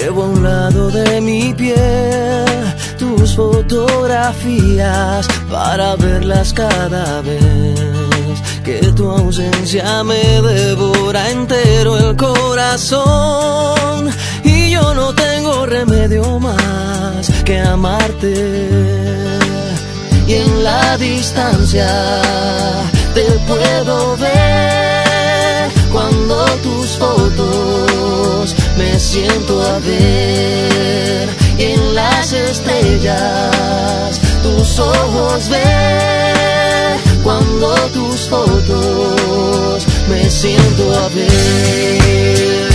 Llevo a un lado de mi piel tus fotografías para verlas cada vez que tu ausencia me devora entero el corazón. Y yo no tengo remedio más que amarte. Y en la distancia te puedo ver cuando tus fotos me siento a ver. Y en las estrellas tus ojos ver cuando tus fotos me siento a ver.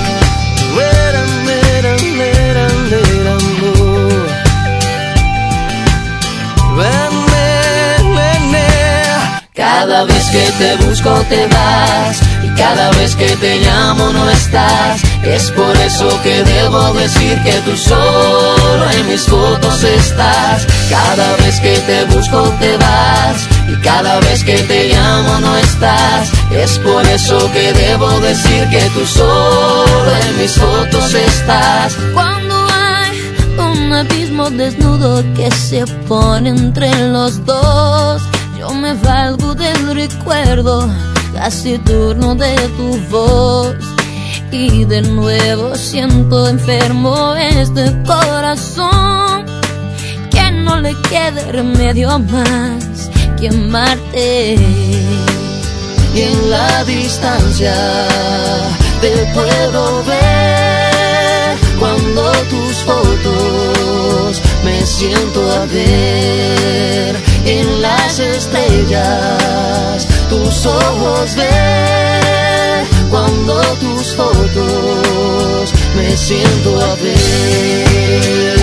Cada vez que te busco te vas, y cada vez que te llamo no estás. Es por eso que debo decir que tú solo en mis fotos estás. Cada vez que te busco te vas, y cada vez que te llamo no estás. Es por eso que debo decir que tú solo en mis fotos estás. Cuando hay un abismo desnudo que se pone entre los dos, yo me valgo del recuerdo taciturno de tu voz. Y de nuevo siento enfermo este corazón, que no le quede remedio más que amarte. Y en la distancia te puedo ver cuando tus fotos me siento a ver. En las estrellas tus ojos ver cuando tus fotos me siento a ver.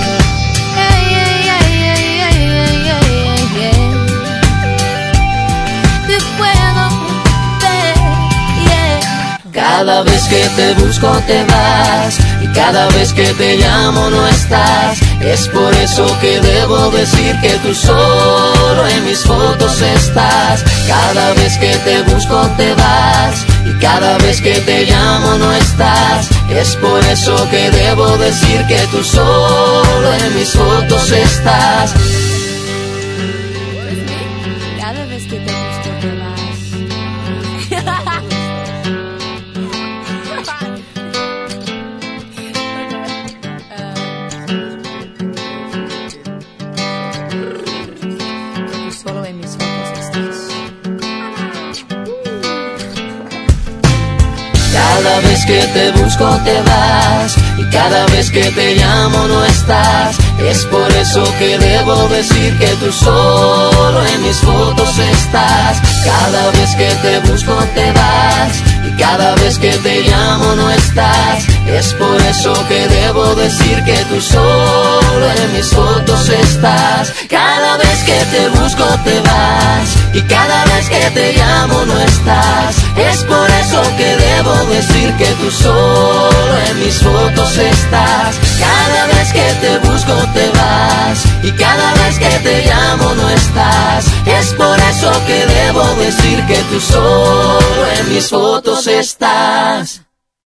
Te puedo ver, Cada vez que te busco te vas, y cada vez que te llamo no estás. Es por eso que debo decir que tú solo en mis fotos estás. Cada vez que te busco te vas, y cada vez que te llamo no estás. Es por eso que debo decir que tú solo en mis fotos estás. cada vez que te busco te vas. Solo en mis fotos estás. Cada vez que te busco te vas, y cada vez que te llamo no estás. Es por eso que debo decir que tú solo en mis fotos estás. Cada vez que te busco te vas, y cada vez que te llamo no estás. Es por eso que debo decir que tú solo en mis fotos estás. Cada vez que te busco te vas, y cada vez que te llamo no estás. Es por eso que debo decir que tú solo en mis fotos estás. Cada vez que te busco te vas, y cada vez que te llamo no estás. Es por eso que debo decir que tú solo en mis fotos estás.